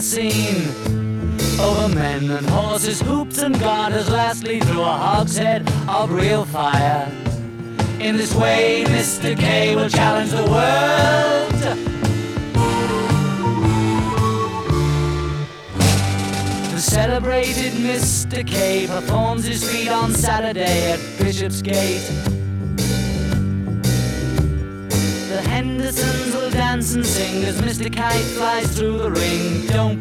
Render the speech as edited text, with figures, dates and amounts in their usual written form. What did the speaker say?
scene. Over men and horses, hoops and garters, lastly through a hogshead of real fire. In this way, Mr. K will challenge the world. The celebrated Mr. K performs his feat on Saturday at Bishopsgate. The Hendersons will dance and sing as Mr. Kite flies through the ring. Don't